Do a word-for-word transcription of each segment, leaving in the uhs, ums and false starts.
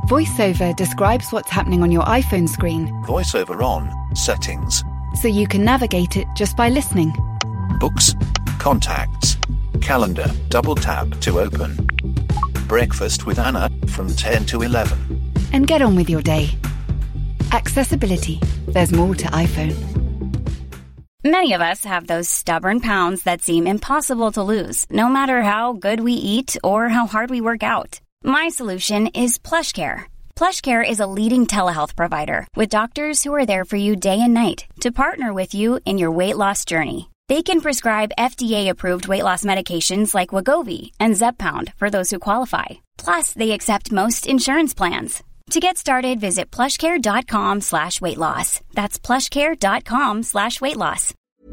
VoiceOver describes what's happening on your iPhone screen. VoiceOver on, settings. So you can navigate it just by listening. Books, contacts, calendar, double tap to open. Breakfast with Anna from ten to eleven. And get on with your day. Accessibility. There's more to iPhone. Many of us have those stubborn pounds that seem impossible to lose, no matter how good we eat or how hard we work out. My solution is PlushCare. PlushCare is a leading telehealth provider with doctors who are there for you day and night to partner with you in your weight loss journey. They can prescribe F D A-approved weight loss medications like Wegovy and Zepbound for those who qualify. Plus, they accept most insurance plans. To get started, visit plushcare.com slash weight loss. That's plushcare.com slash weight loss.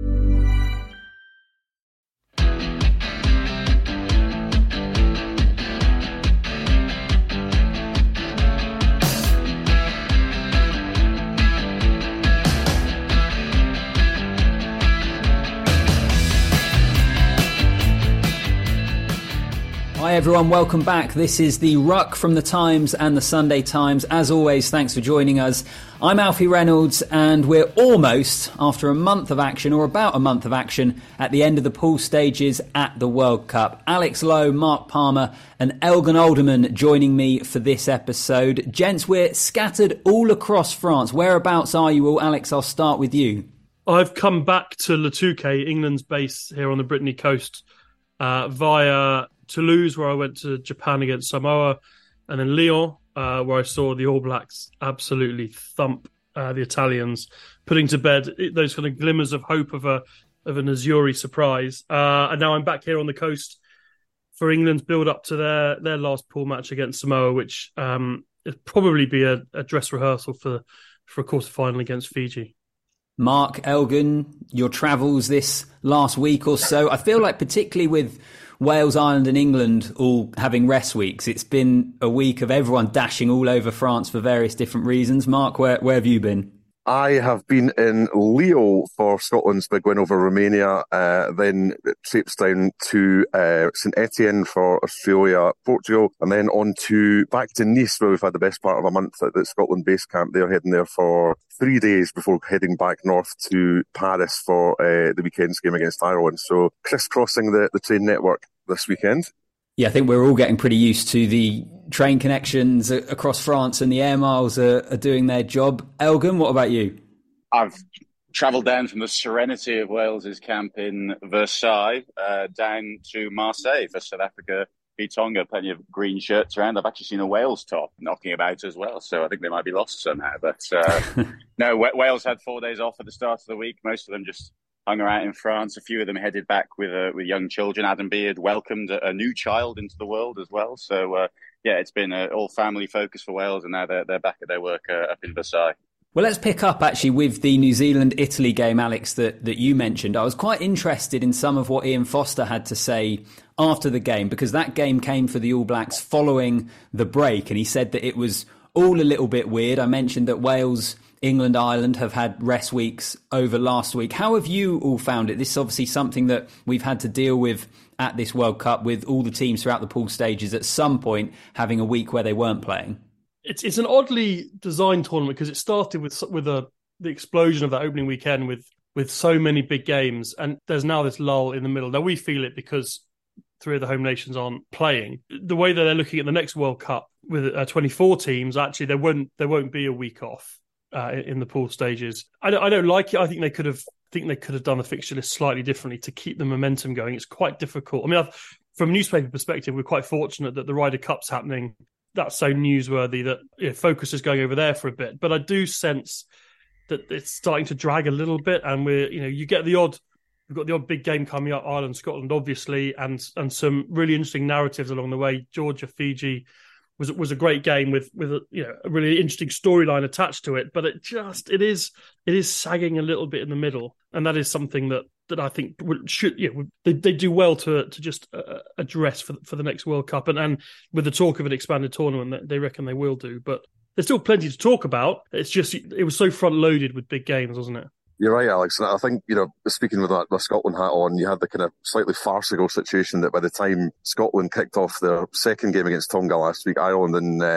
Hi everyone, welcome back. This is the Ruck from the Times and the Sunday Times. As always, thanks for joining us. I'm Alfie Reynolds and we're almost, after a month of action, or about a month of action, at the end of the pool stages at the World Cup. Alex Lowe, Mark Palmer and Elgin Alderman joining me for this episode. Gents, we're scattered all across France. Whereabouts are you all? Alex, I'll start with you. I've come back to Le Touquet, England's base here on the Brittany coast, uh, via Toulouse, where I went to Japan against Samoa, and then Lyon, uh, where I saw the All Blacks absolutely thump uh, the Italians, putting to bed those kind of glimmers of hope of a of an Azzurri surprise. Uh, and now I'm back here on the coast for England's build up to their their last pool match against Samoa, which um, will probably be a, a dress rehearsal for for a quarter final against Fiji. Mark, Elgin, your travels this last week or so. I feel like particularly with Wales, Ireland and England all having rest weeks, it's been a week of everyone dashing all over France for various different reasons. Mark, where, where have you been? I have been in Lyon for Scotland's big win over Romania, uh, then trips down to uh, Saint Etienne for Australia, Portugal, and then on to back to Nice, where we've had the best part of a month at the Scotland base camp. They're heading there for three days before heading back north to Paris for uh, the weekend's game against Ireland. So crisscrossing the, the train network this weekend. Yeah, I think we're all getting pretty used to the train connections across France and the air miles are, are doing their job. Elgin, what about you? I've travelled down from the serenity of Wales's camp in Versailles uh, down to Marseille for South Africa v Tonga. Plenty of green shirts around. I've actually seen a Wales top knocking about as well, so I think they might be lost somehow. But uh, no, Wales had four days off at the start of the week. Most of them just hung around in France. A few of them headed back with uh, with young children. Adam Beard welcomed a, a new child into the world as well. So, uh, yeah, it's been uh, all family focus for Wales, and now they're, they're back at their work uh, up in Versailles. Well, let's pick up actually with the New Zealand-Italy game, Alex, that, that you mentioned. I was quite interested in some of what Ian Foster had to say after the game, because that game came for the All Blacks following the break, and he said that it was all a little bit weird. I mentioned that Wales, England, Ireland have had rest weeks over last week. How have you all found it? This is obviously something that we've had to deal with at this World Cup, with all the teams throughout the pool stages at some point having a week where they weren't playing. It's it's an oddly designed tournament because it started with with a, the explosion of that opening weekend with, with so many big games, and there's now this lull in the middle. Now we feel it because three of the home nations aren't playing. The way that they're looking at the next World Cup with uh, twenty-four teams, actually there won't there won't be a week off uh, in the pool stages. I don't, I don't like it. I think they could have I think they could have done the fixture list slightly differently to keep the momentum going. It's quite difficult. I mean, I've, from a newspaper perspective, we're quite fortunate that the Ryder Cup's happening. That's so newsworthy that you know, focus is going over there for a bit. But I do sense that it's starting to drag a little bit, and we're you know you get the odd. We've got the odd big game coming up, Ireland, Scotland, obviously, and and some really interesting narratives along the way. Georgia, Fiji was was a great game with with a, you know a really interesting storyline attached to it. But it just it is it is sagging a little bit in the middle, and that is something that that I think would, should you know, they they do well to to just uh, address for for the next World Cup, and and with the talk of an expanded tournament, they reckon they will do. But there's still plenty to talk about. It's just it was so front loaded with big games, wasn't it? You're right, Alex. And I think, you know, speaking with that, the Scotland hat on, you had the kind of slightly farcical situation that by the time Scotland kicked off their second game against Tonga last week, Ireland and uh,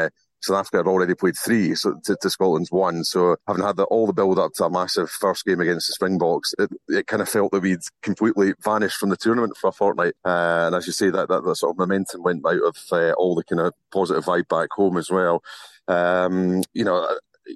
South Africa had already played three so, to, to Scotland's one. So having had the, all the build-up to a massive first game against the Springboks, it, it kind of felt that we'd completely vanished from the tournament for a fortnight. Uh, and as you say, that, that, that sort of momentum went out of uh, all the kind of positive vibe back home as well. Um, you know,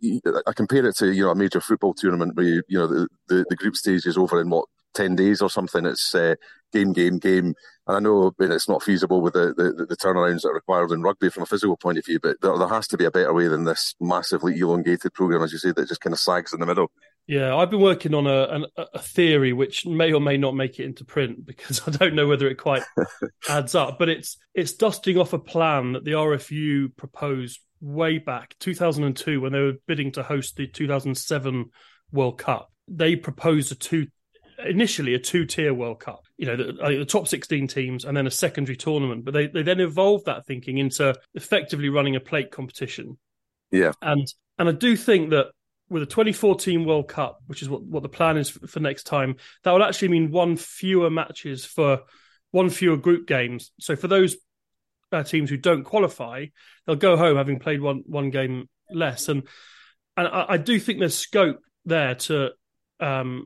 I compare it to, you know, a major football tournament where, you, you know, the, the, the group stage is over in, what, ten days or something. It's uh, game, game, game. And I know it's not feasible with the, the, the turnarounds that are required in rugby from a physical point of view, but there, there has to be a better way than this massively elongated programme, as you say, that just kind of sags in the middle. Yeah, I've been working on a, an, a theory which may or may not make it into print because I don't know whether it quite adds up, but it's it's dusting off a plan that the R F U proposed way back, two thousand two, when they were bidding to host the two thousand seven World Cup. They proposed a two, initially a two-tier World Cup, you know, the, the top sixteen teams and then a secondary tournament. But they, they then evolved that thinking into effectively running a plate competition. Yeah. And and I do think that with a twenty fourteen World Cup, which is what, what the plan is for, for next time, that would actually mean one fewer matches for one fewer group games. So for those uh, teams who don't qualify, they'll go home having played one one game less. And and I, I do think there's scope there to um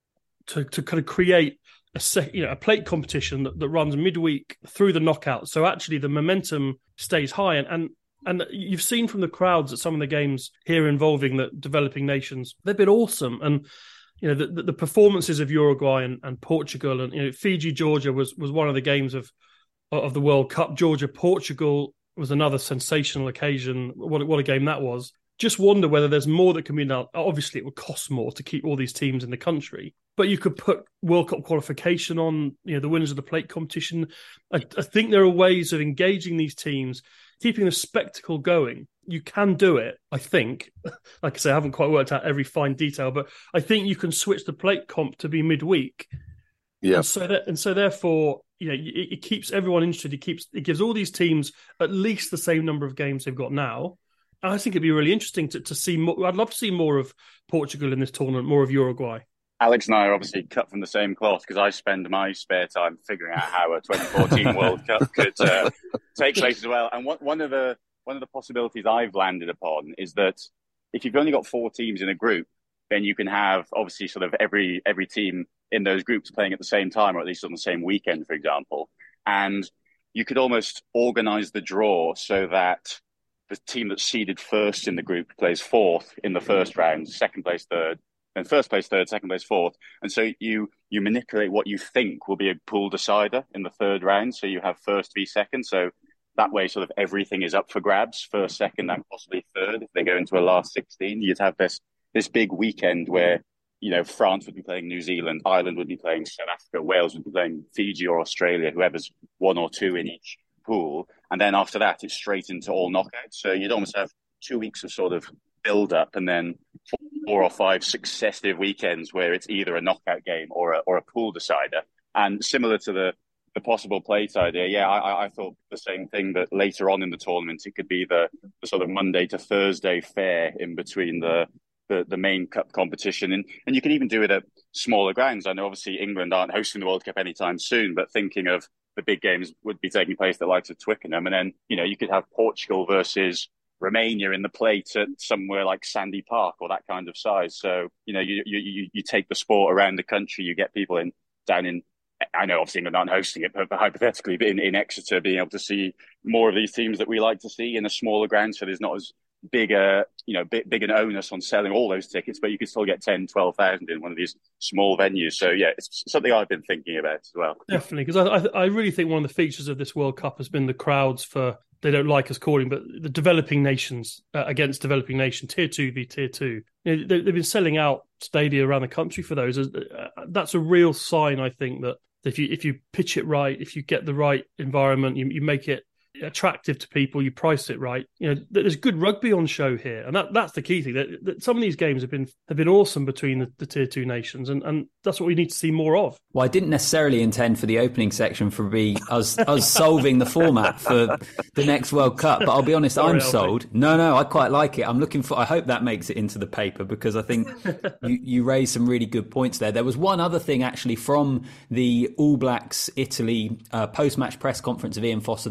to to kind of create a sec, you know a plate competition that, that runs midweek through the knockout. So actually the momentum stays high, and and. And you've seen from the crowds at some of the games here involving the developing nations, they've been awesome. And, you know, the, the performances of Uruguay and, and Portugal and, you know, Fiji, Georgia was, was one of the games of, of the World Cup. Georgia, Portugal was another sensational occasion. What, what a game that was. Just wonder whether there's more that can be done. Obviously, it would cost more to keep all these teams in the country, but you could put World Cup qualification on, you know, the winners of the plate competition. I, I think there are ways of engaging these teams, keeping the spectacle going. You can do it, I think. Like I say, I haven't quite worked out every fine detail, but I think you can switch the plate comp to be midweek. Yeah. And so that, and so therefore, you know, it, it keeps everyone interested. It keeps it gives all these teams at least the same number of games they've got now. And I think it'd be really interesting to, to see more. I'd love to see more of Portugal in this tournament, more of Uruguay. Alex and I are obviously cut from the same cloth because I spend my spare time figuring out how a twenty fourteen World Cup could uh, take place as well. And one, one of the one of the possibilities I've landed upon is that if you've only got four teams in a group, then you can have obviously sort of every every team in those groups playing at the same time, or at least on the same weekend, for example. And you could almost organise the draw so that the team that's seeded first in the group plays fourth in the first round, second place third, then first place third, second place fourth. And so you you manipulate what you think will be a pool decider in the third round. So you have first v second. So that way sort of everything is up for grabs, first, second, and possibly third. If they go into a last sixteen, you'd have this this big weekend where, you know, France would be playing New Zealand, Ireland would be playing South Africa, Wales would be playing Fiji or Australia, whoever's one or two in each pool. And then after that, it's straight into all knockouts. So you'd almost have two weeks of sort of build up and then four or five successive weekends where it's either a knockout game or a, or a pool decider. And similar to the, the possible plate idea, yeah, I, I thought the same thing, that later on in the tournament, it could be the, the sort of Monday to Thursday fair in between the, the, the main cup competition. And, and you can even do it at smaller grounds. I know obviously England aren't hosting the World Cup anytime soon, but thinking of the big games would be taking place at the likes of Twickenham. And then, you know, you could have Portugal versus Romania in the plate at somewhere like Sandy Park or that kind of size. So, you know, you you you take the sport around the country, you get people in down in, I know obviously England aren't hosting it, but, but hypothetically, but in, in Exeter, being able to see more of these teams that we like to see in a smaller ground. So there's not as big a, you know, big, big an onus on selling all those tickets, but you can still get ten, twelve thousand in one of these small venues. So yeah, it's something I've been thinking about as well. Definitely, because I, I really think one of the features of this World Cup has been the crowds for, they don't like us calling, but the developing nations uh, against developing nation, tier two v tier two. You know, they, they've been selling out stadia around the country for those. Uh, that's a real sign, I think, that if you if you pitch it right, if you get the right environment, you, you make it attractive to people, you price it right, you know, there's good rugby on show here, and that that's the key thing. That, that some of these games have been have been awesome between the, the tier two nations, and, and that's what we need to see more of. Well, I didn't necessarily intend for the opening section for be us us solving the format for the next World Cup, but I'll be honest, Sorry, I'm Alfie. sold. No, no, I quite like it. I'm looking for. I hope that makes it into the paper, because I think you, you raised some really good points there. There was one other thing actually from the All Blacks Italy uh, post-match press conference of Ian Foster that I did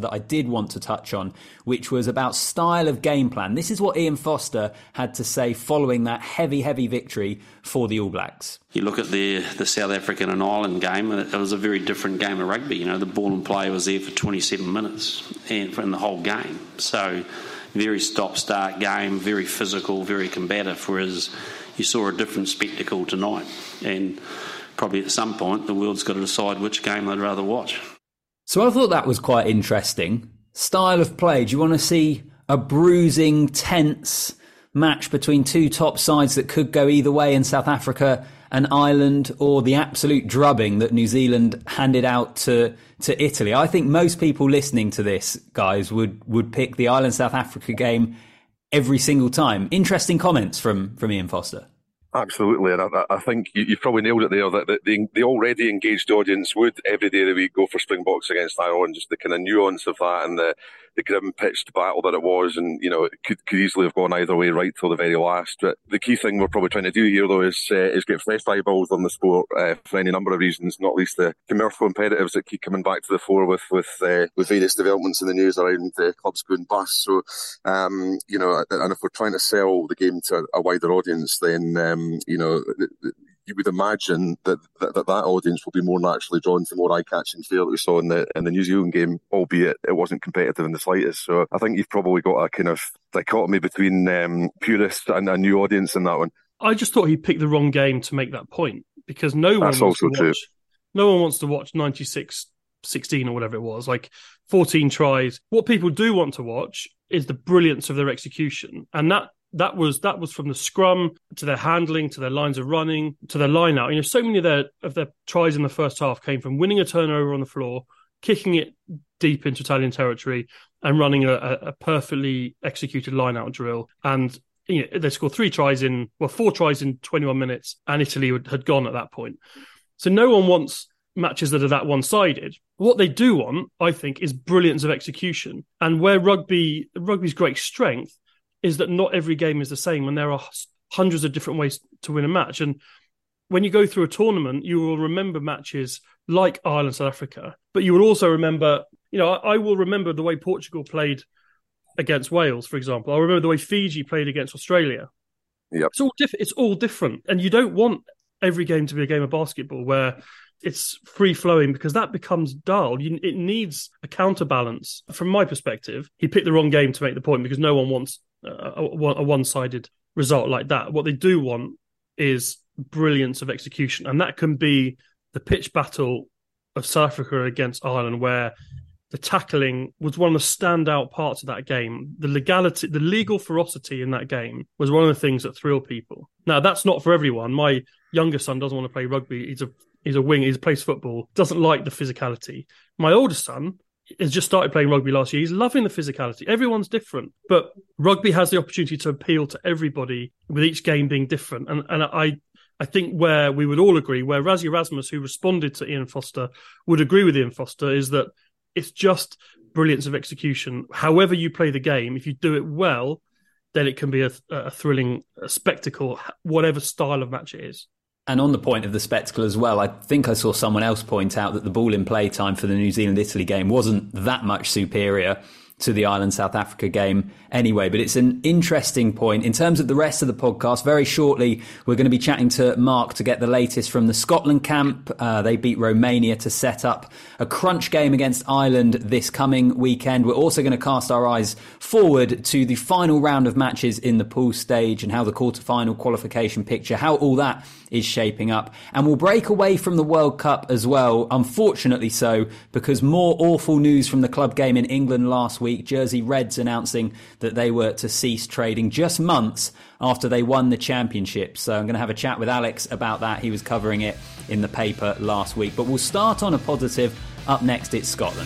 want to touch on, which was about style of game plan. This is what Ian Foster had to say following that heavy, heavy victory for the All Blacks. You look at the the South African and Ireland game, and it was a very different game of rugby. You know, the ball and play was there for twenty-seven minutes and in the whole game. So very stop-start game, very physical, very combative, whereas you saw a different spectacle tonight. And probably at some point the world's got to decide which game they'd rather watch. So I thought that was quite interesting. Style of play. Do you want to see a bruising, tense match between two top sides that could go either way in South Africa and Ireland, or the absolute drubbing that New Zealand handed out to, to Italy? I think most people listening to this, guys, would, would pick the Ireland-South Africa game every single time. Interesting comments from, from Ian Foster. Absolutely, and I, I think you, you've probably nailed it there, that the, the, the already engaged audience would every day of the week go for Springboks against Ireland, just the kind of nuance of that and the, the grim pitched battle that it was, and you know it could, could easily have gone either way right till the very last. But the key thing we're probably trying to do here, though, is uh, is get fresh eyeballs on the sport uh, for any number of reasons, not least the commercial imperatives that keep coming back to the fore with with uh, with various developments in the news around uh, clubs going bust. So, um, you know, and if we're trying to sell the game to a wider audience, then um, you know. You would imagine that, that that audience will be more naturally drawn to more eye-catching fare that we saw in the in the New Zealand game, albeit it wasn't competitive in the slightest. So I think you've probably got a kind of dichotomy between um, purists and a new audience in that one. I just thought he picked the wrong game to make that point, because no one That's wants to also true. watch. No one wants to watch ninety-six sixteen or whatever it was, like fourteen tries. What people do want to watch is the brilliance of their execution, and that. That was that was from the scrum to their handling to their lines of running to their line out. You know, so many of their of their tries in the first half came from winning a turnover on the floor, kicking it deep into Italian territory, and running a, a perfectly executed line out drill. And you know, they scored three tries in well, four tries in twenty-one minutes, and Italy had gone at that point. So no one wants matches that are that one-sided. What they do want, I think, is brilliance of execution. And where rugby rugby's great strength is that not every game is the same, and there are hundreds of different ways to win a match. And when you go through a tournament, you will remember matches like Ireland, South Africa, but you will also remember, you know, I, I will remember the way Portugal played against Wales, for example. I remember the way Fiji played against Australia. Yep. It's all diff- It's all different. And you don't want every game to be a game of basketball where it's free-flowing, because that becomes dull. You, it needs a counterbalance. From my perspective, he picked the wrong game to make the point, because no one wants a, a, a one-sided result like that. What they do want is brilliance of execution, and that can be the pitch battle of South Africa against Ireland, where the tackling was one of the standout parts of that game. The legality, the legal ferocity in that game was one of the things that thrill people. Now, that's not for everyone. My younger son doesn't want to play rugby. He's a he's a wing. He plays football. Doesn't like the physicality. My older son has just started playing rugby last year. He's loving the physicality. Everyone's different, but rugby has the opportunity to appeal to everybody, with each game being different. And and I I think where we would all agree, where Rassie Erasmus, who responded to Ian Foster, would agree with Ian Foster, is that it's just brilliance of execution. However you play the game, if you do it well, then it can be a, a thrilling a spectacle, whatever style of match it is. And on the point of the spectacle as well, I think I saw someone else point out that the ball in play time for the New Zealand-Italy game wasn't that much superior to the Ireland-South Africa game anyway. But it's an interesting point. In terms of the rest of the podcast, very shortly, we're going to be chatting to Mark to get the latest from the Scotland camp. Uh, they beat Romania to set up a crunch game against Ireland this coming weekend. We're also going to cast our eyes forward to the final round of matches in the pool stage and how the quarter-final qualification picture, how all that is shaping up. And we'll break away from the World Cup as well, unfortunately so, because more awful news from the club game in England last week. Jersey Reds announcing that they were to cease trading just months after they won the championship. So I'm going to have a chat with Alex about that. He was covering it in the paper last week. But we'll start on a positive. Up next, it's Scotland.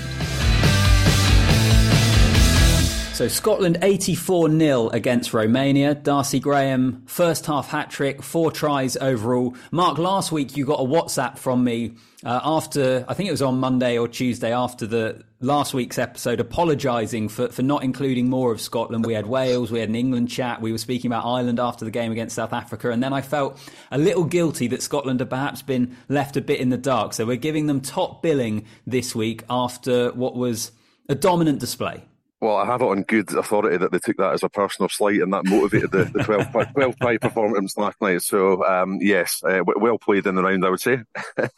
So Scotland eighty-four nil against Romania. Darcy Graham, first half hat-trick, four tries overall. Mark, last week you got a WhatsApp from me uh, after, I think it was on Monday or Tuesday after the last week's episode, apologising for, for not including more of Scotland. We had Wales, we had an England chat, we were speaking about Ireland after the game against South Africa, and then I felt a little guilty that Scotland had perhaps been left a bit in the dark. So we're giving them top billing this week after what was a dominant display. Well, I have it on good authority that they took that as a personal slight and that motivated the, the twelve, twelve pie performance last night. So, um, yes, uh, well played in the round, I would say.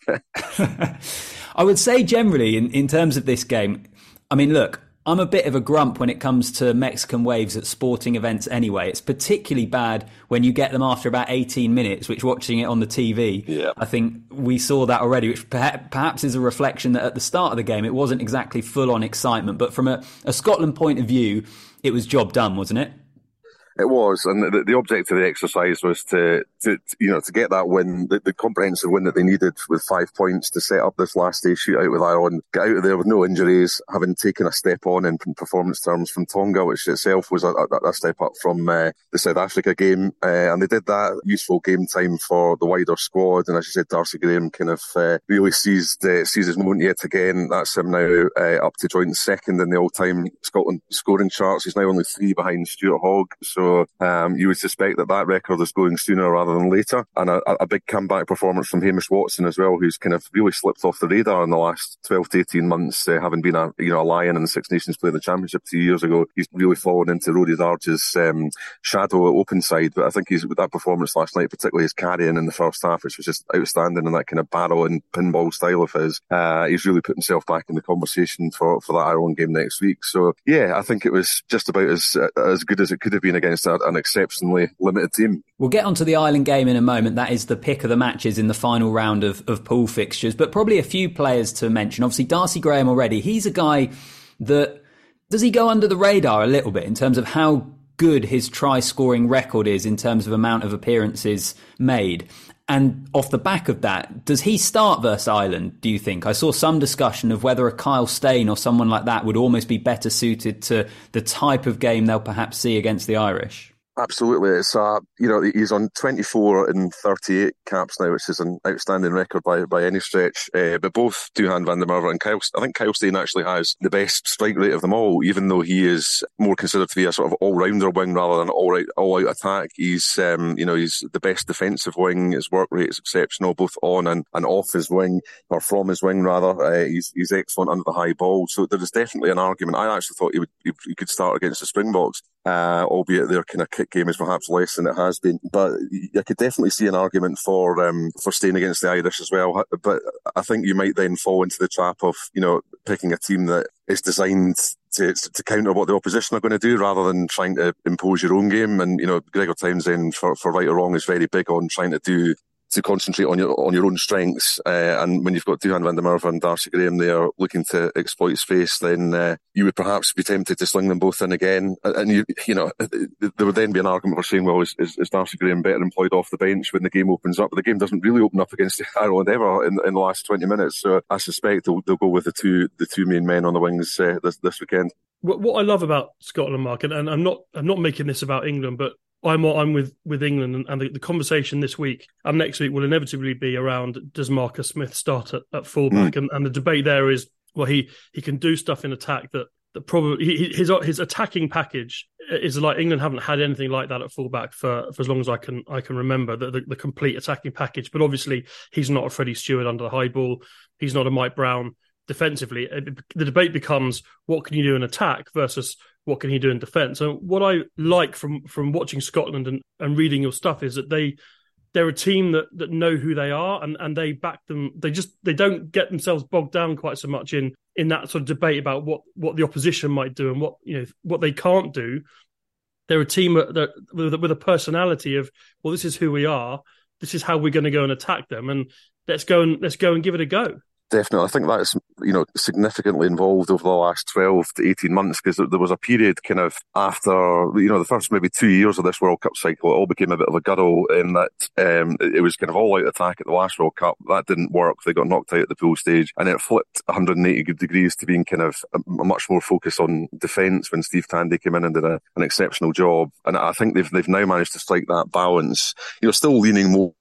I would say generally, in, in terms of this game, I mean, look, I'm a bit of a grump when it comes to Mexican waves at sporting events anyway. It's particularly bad when you get them after about eighteen minutes, which watching it on the T V, yeah. I think we saw that already, which perhaps is a reflection that at the start of the game, it wasn't exactly full-on excitement. But from a, a Scotland point of view, it was job done, wasn't it? It was, and the, the object of the exercise was to, to, to you know, to get that win, the, the comprehensive win that they needed with five points to set up this last day shootout with Ireland, get out of there with no injuries, having taken a step on in performance terms from Tonga, which itself was a, a, a step up from uh, the South Africa game, uh, and they did that, useful game time for the wider squad, and as you said, Darcy Graham kind of uh, really seized, uh, seized his moment yet again. That's him now uh, up to joint second in the all-time Scotland scoring charts. He's now only three behind Stuart Hogg, so So um, you would suspect that that record is going sooner rather than later. And a, a big comeback performance from Hamish Watson as well, who's kind of really slipped off the radar in the last twelve to eighteen months, uh, having been a you know a Lion in the Six Nations Player of the Championship two years ago. He's really fallen into Roddy Darge's um, shadow at open side. But I think he's with that performance last night, particularly his carrying in the first half, which was just outstanding in that kind of barrel and pinball style of his. Uh, he's really put himself back in the conversation for, for that Ireland game next week. So yeah, I think it was just about as uh, as good as it could have been against an exceptionally limited team. We'll get onto the Ireland game in a moment. That is the pick of the matches in the final round of, of pool fixtures, but probably a few players to mention. Obviously, Darcy Graham already. He's a guy that, does he go under the radar a little bit in terms of how good his try-scoring record is in terms of amount of appearances made? And off the back of that, does he start versus Ireland, do you think? I saw some discussion of whether a Kyle Steyn or someone like that would almost be better suited to the type of game they'll perhaps see against the Irish. Absolutely. It's uh, you know, he's on twenty-four in thirty-eight caps now, which is an outstanding record by by any stretch. Uh, but both Duhan van der Merwe and Kyle, I think Kyle Steyn actually has the best strike rate of them all, even though he is more considered to be a sort of all-rounder wing rather than all right, all-out attack. He's, um, you know, he's the best defensive wing. His work rate is exceptional, both on and, and off his wing, or from his wing rather. Uh, he's he's excellent under the high ball. So there is definitely an argument. I actually thought he would he, he could start against the Springboks. Uh, albeit their kind of kick game is perhaps less than it has been. But I could definitely see an argument for um, for staying against the Irish as well. But I think you might then fall into the trap of, you know, picking a team that is designed to, to counter what the opposition are going to do rather than trying to impose your own game. And, you know, Gregor Townsend, for, for right or wrong, is very big on trying to do to concentrate on your on your own strengths, uh, and when you've got Duhan van der Merwe and Darcy Graham there looking to exploit space, then uh, you would perhaps be tempted to sling them both in again. And you you know there would then be an argument for saying, well, is, is, is Darcy Graham better employed off the bench when the game opens up? But the game doesn't really open up against Ireland ever in, in the last twenty minutes, so I suspect they'll, they'll go with the two the two main men on the wings uh, this this weekend. What, what I love about Scotland, Mark, and, and I'm not I'm not making this about England, but I'm I'm with, with England, and, and the, the conversation this week and next week will inevitably be around, does Marcus Smith start at, at fullback? Mm. And, and the debate there is, well, he, he can do stuff in attack that, that probably he, his his attacking package is like, England haven't had anything like that at fullback for, for as long as I can I can remember, the, the, the complete attacking package. But obviously he's not a Freddie Stewart under the high ball. He's not a Mike Brown defensively. The debate becomes, what can you do in attack versus what can he do in defence? And what I like from from watching Scotland and, and reading your stuff is that they they're a team that, that know who they are, and, and they back them. They just they don't get themselves bogged down quite so much in in that sort of debate about what, what the opposition might do and what you know what they can't do. They're a team that, with, with a personality of, well, this is who we are. This is how we're going to go and attack them, and let's go and let's go and give it a go. Definitely. I think that's, you know, significantly involved over the last twelve to eighteen months, because there was a period kind of after, you know, the first maybe two years of this World Cup cycle, it all became a bit of a girdle in that um, it was kind of all out attack at the last World Cup. That didn't work. They got knocked out at the pool stage, and it flipped one hundred eighty degrees to being kind of a, a much more focus on defence when Steve Tandy came in and did a, an exceptional job. And I think they've they've now managed to strike that balance, you know, still leaning more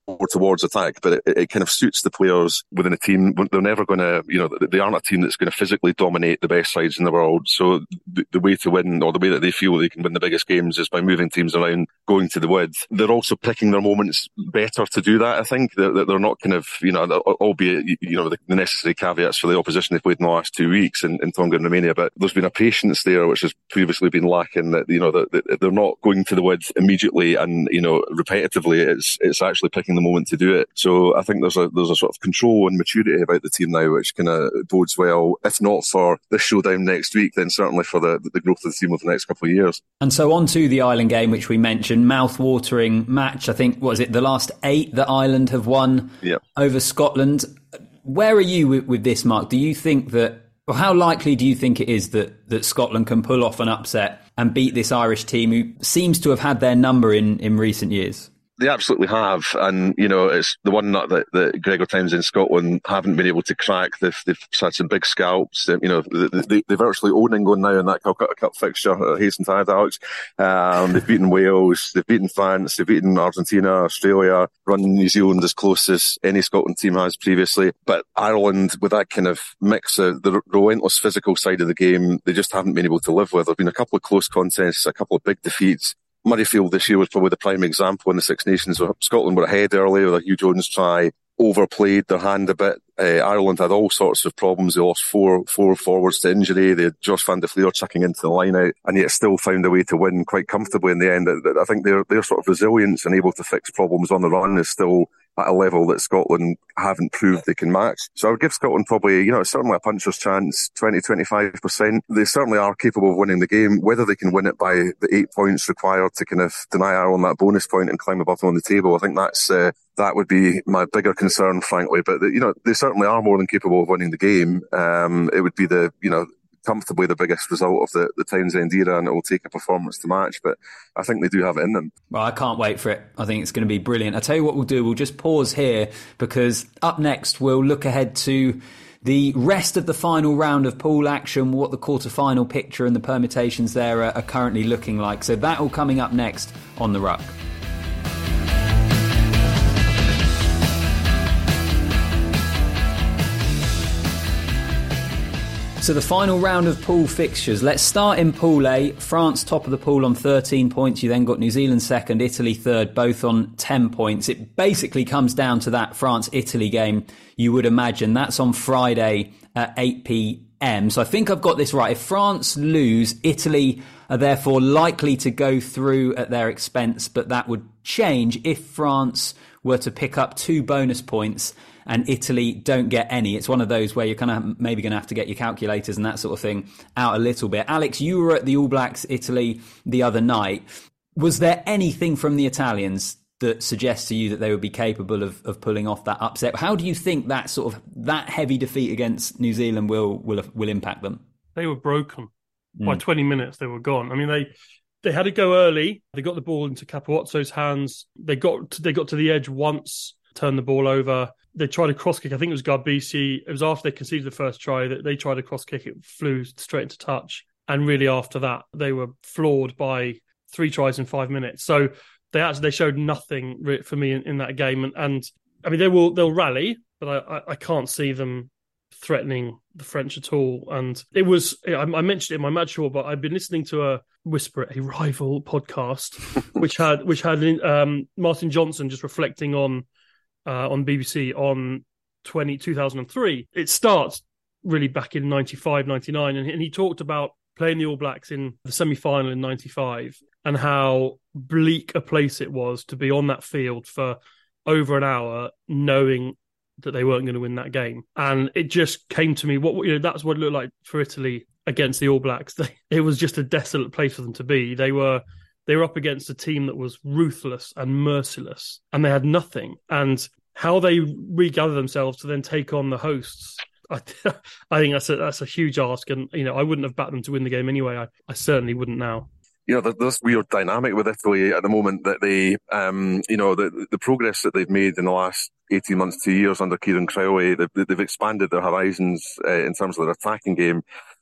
more towards attack, but it, it kind of suits the players within a team. They're never going to, you know, they aren't a team that's going to physically dominate the best sides in the world. So the, the way to win, or the way that they feel they can win the biggest games, is by moving teams around, going to the width. They're also picking their moments better to do that, I think. They're, they're not kind of, you know, albeit, you know, the necessary caveats for the opposition they've played in the last two weeks in, in Tonga and Romania, but there's been a patience there which has previously been lacking, that, you know, that, that they're not going to the width immediately and, you know, repetitively. It's it's actually picking the moment to do it. So I think there's a there's a sort of control and maturity about the team now, which kind of bodes well, if not for this showdown next week, then certainly for the, the growth of the team over the next couple of years. And so on to the Ireland game, which we mentioned, mouth-watering match. I think, what is it, the last eight that Ireland have won yep. over Scotland. Where are you with, with this, Mark? Do you think that, or how likely do you think it is that, that Scotland can pull off an upset and beat this Irish team who seems to have had their number in, in recent years? They absolutely have, and you know, it's the one nut that, that Gregor Towns in Scotland haven't been able to crack. They've, they've had some big scalps. You know, they, they, they're virtually own England now in that Calcutta Cup fixture. Uh, hasten to add, Alex. Um, they've beaten Wales, they've beaten France, they've beaten Argentina, Australia, run New Zealand as close as any Scotland team has previously. But Ireland, with that kind of mix of the relentless physical side of the game, they just haven't been able to live with. There've been a couple of close contests, a couple of big defeats. Murrayfield this year was probably the prime example in the Six Nations. Scotland were ahead early with a Hugh Jones try, overplayed their hand a bit. Uh, Ireland had all sorts of problems. They lost four four forwards to injury. They had Josh van der Fleer chucking into the line out, and yet still found a way to win quite comfortably in the end. I think their their sort of resilience and able to fix problems on the run is still at a level that Scotland haven't proved they can match. So I would give Scotland probably, you know, it's certainly a puncher's chance, twenty, twenty-five percent. They certainly are capable of winning the game. Whether they can win it by the eight points required to kind of deny Ireland that bonus point and climb above them on the table, I think that's uh, that would be my bigger concern, frankly. But, you know, they certainly are more than capable of winning the game. Um, it would be the, you know, comfortably the biggest result of the, the Townsend era, and it will take a performance to match, but I think they do have it in them. Well, I can't wait for it. I think it's going to be brilliant. I'll tell you what we'll do. We'll just pause here, because up next we'll look ahead to the rest of the final round of pool action, what the quarter-final picture and the permutations there are, are currently looking like. So that all coming up next on The Ruck. So the final round of pool fixtures. Let's start in Pool A. France top of the pool on thirteen points. You then got New Zealand second, Italy third, both on ten points. It basically comes down to that France-Italy game, you would imagine. That's on Friday at eight p.m. So I think I've got this right. If France lose, Italy are therefore likely to go through at their expense, but that would change if France were to pick up two bonus points and Italy don't get any. It's one of those where you're kind of maybe going to have to get your calculators and that sort of thing out a little bit. Alex, you were at the All Blacks Italy the other night. Was there anything from the Italians that suggests to you that they would be capable of, of pulling off that upset? How do you think that sort of that heavy defeat against New Zealand will will will impact them? They were broken. Mm. By twenty minutes, they were gone. I mean, they they had to go early. They got the ball into Capuozzo's hands. They got to, they got to the edge once, turned the ball over. They tried a cross kick. I think it was Garbisi. It was after they conceded the first try that they tried a cross kick. It flew straight into touch. And really after that, they were floored by three tries in five minutes. So they actually they showed nothing for me in, in that game. And, and I mean, they will they'll rally, but I, I, I can't see them threatening the French at all. And it was, I, I mentioned it in my match report, but I've been listening to a Whisper, a rival podcast, which had which had um, Martin Johnson just reflecting on uh, on B B C on twenty, two thousand three. It starts really back in ninety-five, ninety-nine, and, and he talked about playing the All Blacks in the semi-final in ninety-five and how bleak a place it was to be on that field for over an hour knowing that they weren't going to win that game. And it just came to me, what you know, that's what it looked like for Italy against the All Blacks. They, it was just a desolate place for them to be. They were they were up against a team that was ruthless and merciless, and they had nothing. And how they regather themselves to then take on the hosts, I, I think that's a, that's a huge ask. And, you know, I wouldn't have backed them to win the game anyway. I, I certainly wouldn't now. You know, there's this weird dynamic with Italy at the moment that they, um, you know, the, the progress that they've made in the last eighteen months, two years under Kieran Crowley, they've, they've expanded their horizons uh, in terms of their attacking game.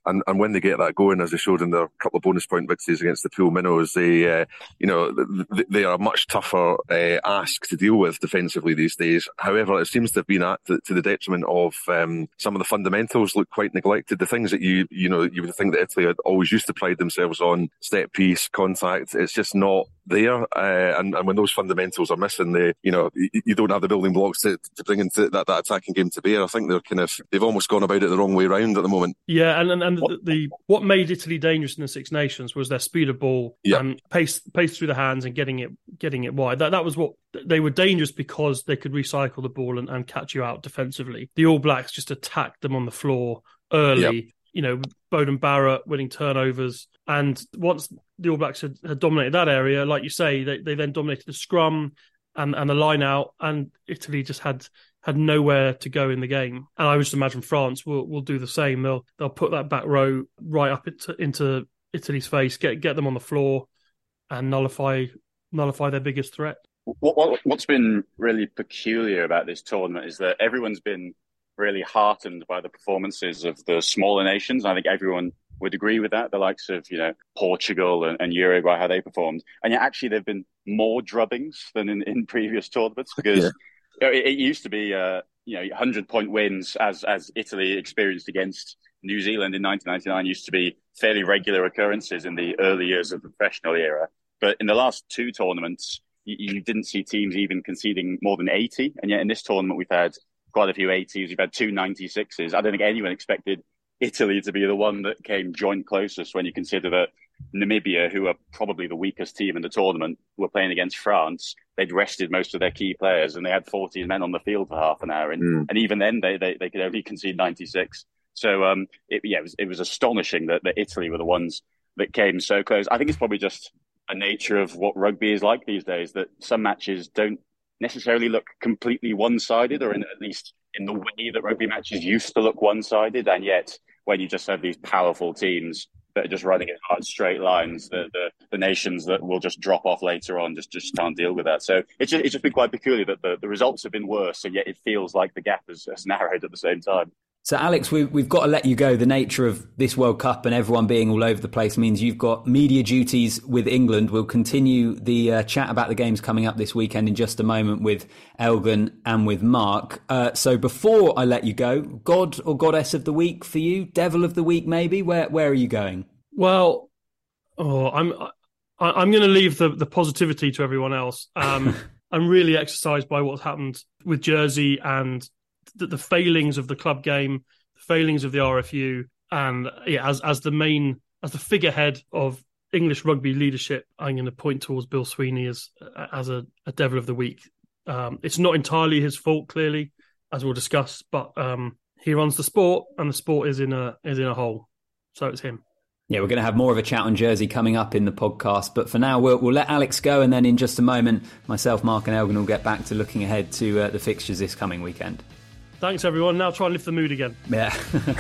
And, and when they get that going, as they showed in their couple of bonus point victories against the Poole Minnows, they, uh, you know, they, they are a much tougher uh, ask to deal with defensively these days. However, it seems to have been at the, to the detriment of um, some of the fundamentals look quite neglected. The things that you, you know, you would think that Italy had always used to pride themselves on, set piece, contact, it's just not there. Uh, and, and when those fundamentals are missing, they, you know, you, you don't have the building blocks to, to bring into that, that attacking game to bear. I think they're kind of, they've almost gone about it the wrong way round at the moment. Yeah, and and, and the, the what made Italy dangerous in the Six Nations was their speed of ball yep. and pace pace through the hands and getting it getting it wide. That that was what they were dangerous because they could recycle the ball and, and catch you out defensively. The All Blacks just attacked them on the floor early. Yep. You know, Bowden Barrett winning turnovers, and once the All Blacks had, had dominated that area, like you say, they they then dominated the scrum and and the line out, and Italy just had. had nowhere to go in the game. And I would just imagine France will will do the same. They'll they'll put that back row right up into, into Italy's face, get get them on the floor and nullify nullify their biggest threat. What, what what's been really peculiar about this tournament is that everyone's been really heartened by the performances of the smaller nations. I think everyone would agree with that. The likes of, you know, Portugal and, and Uruguay, how they performed. And yet actually there've been more drubbings than in, in previous tournaments because yeah. It, it used to be, uh, you know, hundred-point wins as as Italy experienced against New Zealand in nineteen ninety-nine used to be fairly regular occurrences in the early years of the professional era. But in the last two tournaments, you, you didn't see teams even conceding more than eighty. And yet in this tournament, we've had quite a few eighties. We've had two ninety-sixes. I don't think anyone expected Italy to be the one that came joint closest when you consider that Namibia, who are probably the weakest team in the tournament, were playing against France. They'd rested most of their key players and they had fourteen men on the field for half an hour. And, mm. and even then, they, they, they could only concede ninety-six. So, um, it, yeah, it was, it was astonishing that, that Italy were the ones that came so close. I think it's probably just a nature of what rugby is like these days, that some matches don't necessarily look completely one-sided, or in, at least in the way that rugby matches used to look one-sided. And yet, when you just have these powerful teams that are just running in hard straight lines, the, the the nations that will just drop off later on just, just can't deal with that. So it's just, it's just been quite peculiar that the, the results have been worse, and yet it feels like the gap has, has narrowed at the same time. So, Alex, we, we've got to let you go. The nature of this World Cup and everyone being all over the place means you've got media duties with England. We'll continue the uh, chat about the games coming up this weekend in just a moment with Elgin and with Mark. Uh, so before I let you go, God or Goddess of the Week for you? Devil of the Week, maybe? Where where are you going? Well, oh, I'm I, I'm going to leave the, the positivity to everyone else. Um, I'm really exercised by what's happened with Jersey and the, the failings of the club game, the failings of the R F U, and yeah, as as the main as the figurehead of English rugby leadership, I'm going to point towards Bill Sweeney as as a, a devil of the week. Um, it's not entirely his fault, clearly, as we'll discuss, but um, he runs the sport, and the sport is in a is in a hole, so it's him. Yeah, we're going to have more of a chat on Jersey coming up in the podcast. But for now, we'll, we'll let Alex go. And then in just a moment, myself, Mark and Elgin will get back to looking ahead to uh, the fixtures this coming weekend. Thanks, everyone. Now try and lift the mood again. Yeah.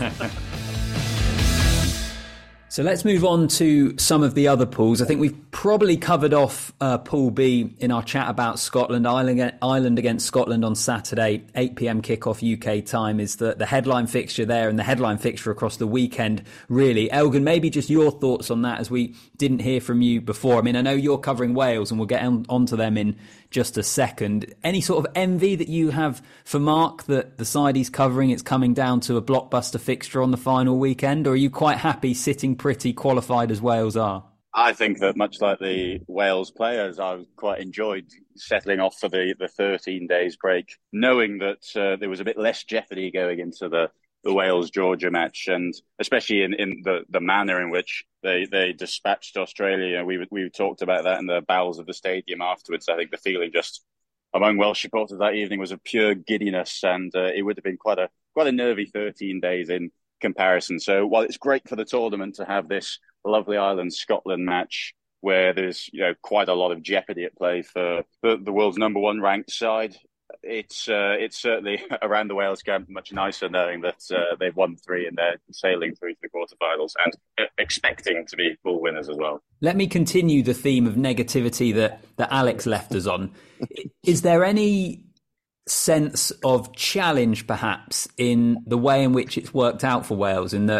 So let's move on to some of the other pools. I think we've probably covered off uh, Pool B in our chat about Scotland. Ireland against Scotland on Saturday, eight p.m. kickoff U K time is the, the headline fixture there, and the headline fixture across the weekend, really. Elgin, maybe just your thoughts on that, as we didn't hear from you before. I mean, I know you're covering Wales, and we'll get on, onto them in just a second. Any sort of envy that you have for Mark, that the side he's covering, it's coming down to a blockbuster fixture on the final weekend, or are you quite happy sitting pretty qualified as Wales are? I think that much like the Wales players, I quite enjoyed settling off for the, the thirteen days break, knowing that uh, there was a bit less jeopardy going into the, the Wales-Georgia match, and especially in, in the, the manner in which they, they dispatched Australia. We we talked about that in the bowels of the stadium afterwards. I think the feeling just among Welsh supporters that evening was of pure giddiness, and uh, it would have been quite a quite a nervy thirteen days in comparison. So while it's great for the tournament to have this lovely Ireland-Scotland match where there's, you know, quite a lot of jeopardy at play for the, the world's number one ranked side, it's uh, it's certainly around the Wales camp much nicer knowing that uh, they've won three and they're sailing through to the quarterfinals and uh, expecting to be full winners as well. Let me continue the theme of negativity that, that Alex left us on. Is there any sense of challenge, perhaps, in the way in which it's worked out for Wales, in that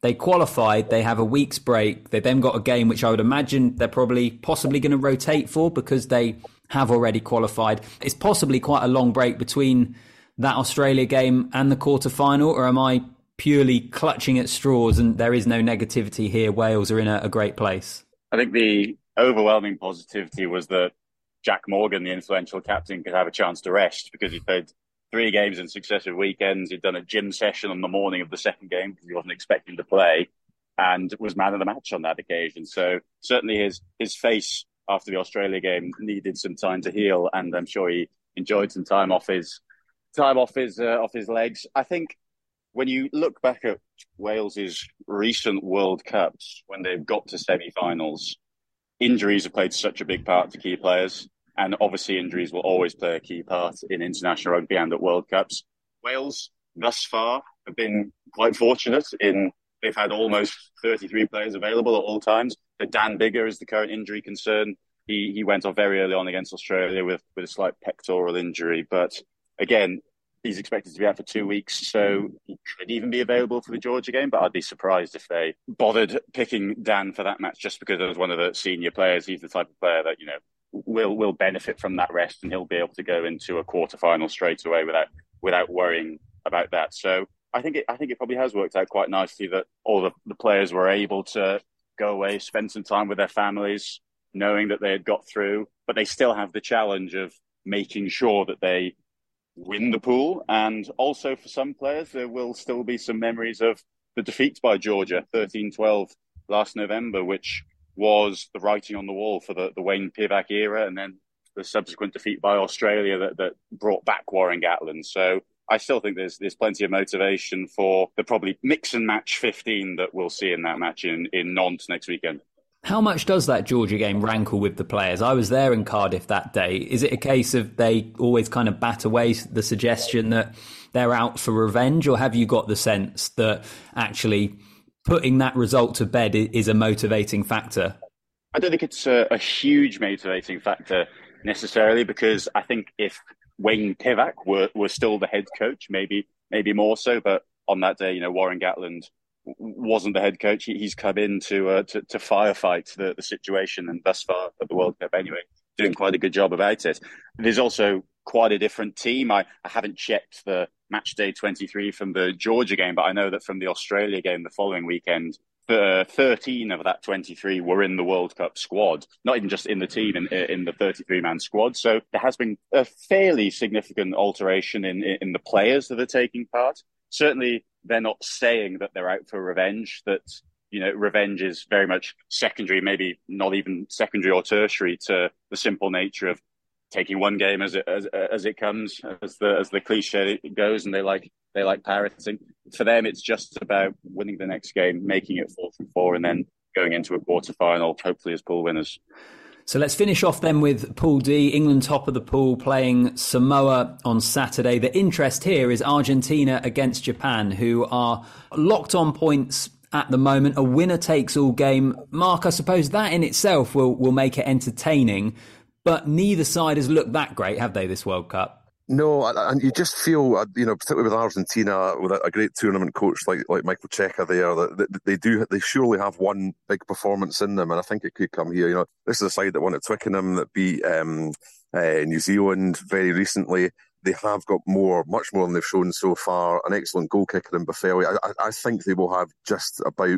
They qualified, they have a week's break. They then got a game which I would imagine they're probably possibly going to rotate for because they have already qualified. It's possibly quite a long break between that Australia game and the quarter-final, or am I purely clutching at straws and there is no negativity here? Wales are in a, a great place. I think the overwhelming positivity was that Jack Morgan, the influential captain, could have a chance to rest because he played three games in successive weekends. He'd done a gym session on the morning of the second game because he wasn't expecting to play and was man of the match on that occasion. So certainly his his face after the Australia game needed some time to heal, and I'm sure he enjoyed some time off his time off his uh, off his legs. I think when you look back at Wales's recent World Cups, when they've got to semi-finals, injuries have played such a big part to key players. And obviously injuries will always play a key part in international rugby and at World Cups. Wales, thus far, have been quite fortunate in they've had almost thirty-three players available at all times. But Dan Biggar is the current injury concern. He he went off very early on against Australia with, with a slight pectoral injury. But again, he's expected to be out for two weeks, so he could even be available for the Georgia game. But I'd be surprised if they bothered picking Dan for that match just because it was one of the senior players. He's the type of player that, you know, will will benefit from that rest, and he'll be able to go into a quarterfinal straight away without without worrying about that. So I think it I think it probably has worked out quite nicely that all the, the players were able to go away, spend some time with their families, knowing that they had got through, but they still have the challenge of making sure that they win the pool. And also for some players, there will still be some memories of the defeat by Georgia, thirteen twelve last November, which was the writing on the wall for the, the Wayne Pivac era, and then the subsequent defeat by Australia that, that brought back Warren Gatland. So I still think there's there's plenty of motivation for the probably mix and match fifteen that we'll see in that match in, in Nantes next weekend. How much does that Georgia game rankle with the players? I was there in Cardiff that day. Is it a case of they always kind of bat away the suggestion that they're out for revenge, or have you got the sense that actually putting that result to bed is a motivating factor? I don't think it's a, a huge motivating factor necessarily, because I think if Wayne Pivac were, were still the head coach, maybe maybe more so. But on that day, you know, Warren Gatland wasn't the head coach. He, he's come in to, uh, to to firefight the, the situation, and thus far at the World Cup anyway, doing quite a good job about it. There's also quite a different team. I, I haven't checked the match day twenty-three from the Georgia game, but I know that from the Australia game the following weekend, uh, thirteen of that twenty-three were in the World Cup squad, not even just in the team, in, in the thirty-three man squad. So there has been a fairly significant alteration in, in the players that are taking part. Certainly, they're not saying that they're out for revenge, that, you know, revenge is very much secondary, maybe not even secondary or tertiary to the simple nature of taking one game as it as, as it comes, as the as the cliche goes, and they like they like parroting. For them, it's just about winning the next game, making it four from four, and then going into a quarter final, hopefully as pool winners. So let's finish off then with Pool D. England top of the pool, playing Samoa on Saturday. The interest here is Argentina against Japan, who are locked on points at the moment. A winner takes all game. Mark, I suppose that in itself will will make it entertaining. But neither side has looked that great, have they, this World Cup? No, and you just feel, you know, particularly with Argentina, with a great tournament coach like like Michael Cheika there, that they do, they surely have one big performance in them, and I think it could come here. You know, this is a side that won at Twickenham, that beat um, uh, New Zealand very recently. They have got more, much more than they've shown so far. An excellent goal kicker in Buffelli. I, I, I think they will have just about,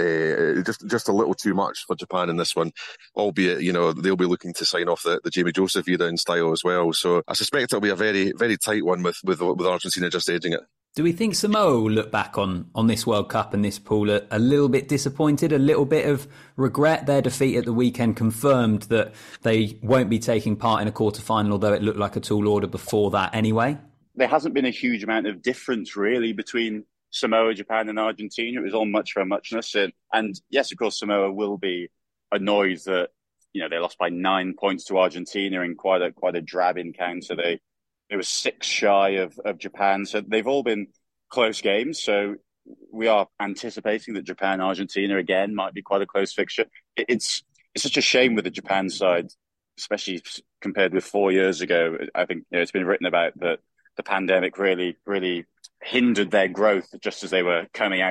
uh, just just a little too much for Japan in this one. Albeit, you know, they'll be looking to sign off the, the Jamie Joseph era in style as well. So I suspect it'll be a very, very tight one with with, with Argentina just edging it. Do we think Samoa will look back on, on this World Cup and this pool a, a little bit disappointed, a little bit of regret? Their defeat at the weekend confirmed that they won't be taking part in a quarter-final, although it looked like a tall order before that anyway. There hasn't been a huge amount of difference, really, between Samoa, Japan and Argentina. It was all much for muchness. And, and yes, of course, Samoa will be annoyed that, you know, they lost by nine points to Argentina in quite a quite a drab encounter. They It was six shy of, of Japan. So they've all been close games. So we are anticipating that Japan, Argentina, again, might be quite a close fixture. It, it's it's such a shame with the Japan side, especially compared with four years ago. I think, you know, it's been written about that the pandemic really, really hindered their growth just as they were coming out of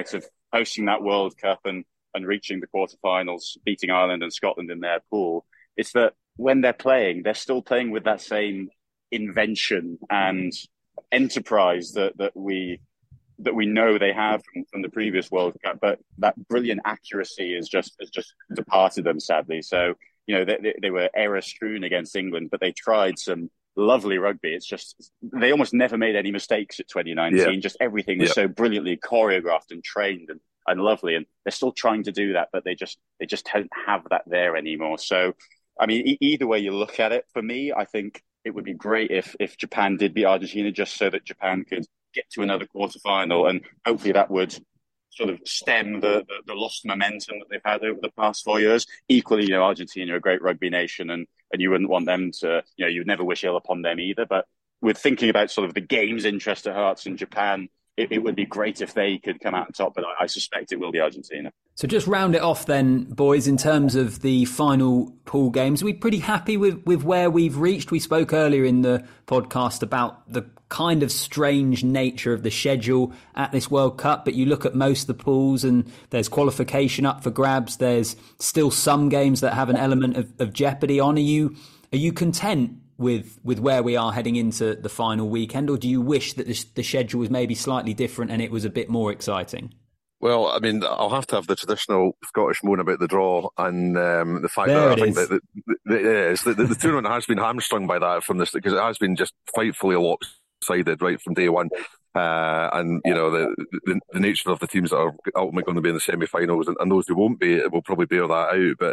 hosting that World Cup and, and reaching the quarterfinals, beating Ireland and Scotland in their pool. It's that when they're playing, they're still playing with that same invention and enterprise that, that we that we know they have from, from the previous World Cup, but that brilliant accuracy is just has just departed them, sadly. So, you know, they, they were error-strewn against England, but they tried some lovely rugby. It's just, they almost never made any mistakes at twenty nineteen. Yeah. Just everything was yeah. so brilliantly choreographed and trained and, and lovely. And they're still trying to do that, but they just, they just don't have that there anymore. So, I mean, e- either way you look at it, for me, I think it would be great if, if Japan did beat Argentina, just so that Japan could get to another quarterfinal, and hopefully that would sort of stem the, the, the lost momentum that they've had over the past four years. Equally, you know, Argentina are a great rugby nation, and, and you wouldn't want them to, you know, you'd never wish ill upon them either. But with thinking about sort of the game's interest at hearts in Japan, it, it would be great if they could come out on top, but I, I suspect it will be Argentina. So just round it off then, boys, in terms of the final pool games, are we pretty happy with, with where we've reached? We spoke earlier in the podcast about the kind of strange nature of the schedule at this World Cup, but you look at most of the pools and there's qualification up for grabs. There's still some games that have an element of, of jeopardy on. Are you, are you content with with where we are heading into the final weekend, or do you wish that the, the schedule was maybe slightly different and it was a bit more exciting? Well, I mean, I'll have to have the traditional Scottish moan about the draw and um, the fact there that I it think is. that the, the, the, the, the tournament has been hamstrung by that from this, because it has been just frightfully lopsided right from day one. Uh, and, you know, the, the the nature of the teams that are ultimately going to be in the semi-finals and, and those who won't be, it will probably bear that out. But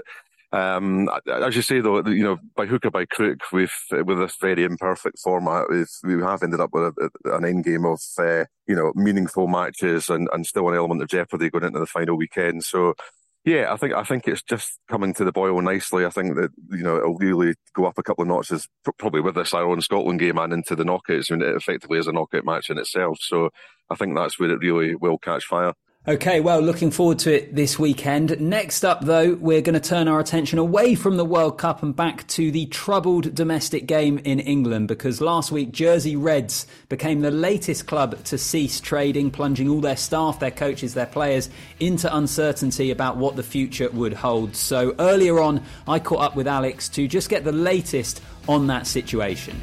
Um, as you say, though, you know, by hook or by crook, we've, with this very imperfect format, we've, we have ended up with a, an end game of, uh, you know, meaningful matches and, and still an element of jeopardy going into the final weekend. So, yeah, I think, I think it's just coming to the boil nicely. I think that, you know, it'll really go up a couple of notches, probably with this Ireland-Scotland game and into the knockouts. I mean, it effectively is a knockout match in itself. So I think that's where it really will catch fire. Okay, well, looking forward to it this weekend. Next up, though, we're going to turn our attention away from the World Cup and back to the troubled domestic game in England, because last week Jersey Reds became the latest club to cease trading, plunging all their staff, their coaches, their players into uncertainty about what the future would hold. So earlier on, I caught up with Alex to just get the latest on that situation.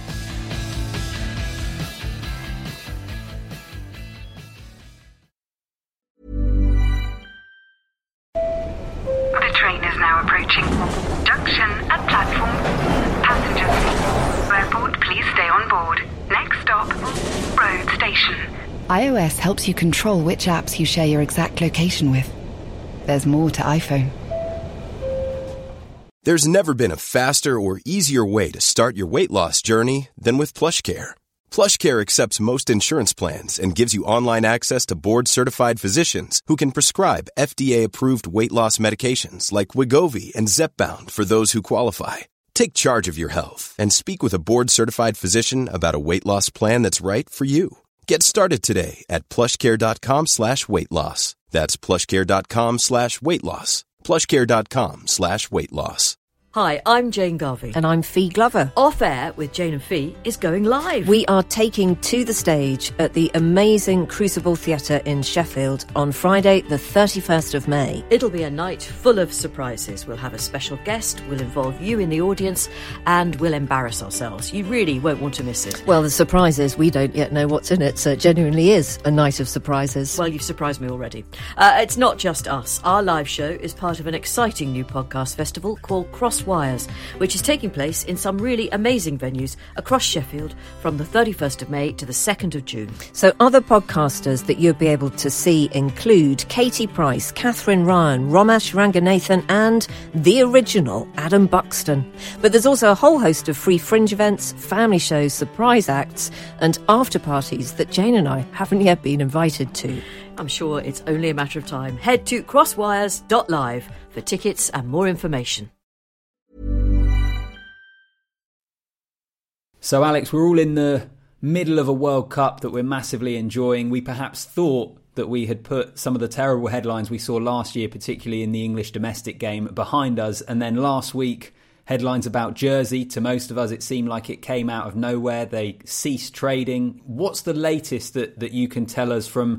Approaching junction at platform. Passengers, airport, please stay on board. Next stop, road station. iOS helps you control which apps you share your exact location with. There's more to iPhone. There's never been a faster or easier way to start your weight loss journey than with PlushCare. PlushCare accepts most insurance plans and gives you online access to board-certified physicians who can prescribe F D A-approved weight loss medications like Wegovy and Zepbound for those who qualify. Take charge of your health and speak with a board-certified physician about a weight loss plan that's right for you. Get started today at plushcare.com slash weight loss. That's plushcare.com slash weight loss. plushcare.com slash weight loss. Hi, I'm Jane Garvey. And I'm Fee Glover. Off Air with Jane and Fee is going live. We are taking to the stage at the amazing Crucible Theatre in Sheffield on Friday, the thirty-first of May. It'll be a night full of surprises. We'll have a special guest, we'll involve you in the audience, and we'll embarrass ourselves. You really won't want to miss it. Well, the surprise is we don't yet know what's in it, so it genuinely is a night of surprises. Well, you've surprised me already. Uh, it's not just us. Our live show is part of an exciting new podcast festival called Cross Wires, which is taking place in some really amazing venues across Sheffield from the thirty-first of May to the second of June. So other podcasters that you'll be able to see include Katie Price, Catherine Ryan, Romesh Ranganathan and the original Adam Buxton. But there's also a whole host of free fringe events, family shows, surprise acts and after parties that Jane and I haven't yet been invited to. I'm sure it's only a matter of time. Head to crosswires dot live for tickets and more information. So, Alex, we're all in the middle of a World Cup that we're massively enjoying. We perhaps thought that we had put some of the terrible headlines we saw last year, particularly in the English domestic game, behind us. And then last week, headlines about Jersey. To most of us, it seemed like it came out of nowhere. They ceased trading. What's the latest that, that you can tell us from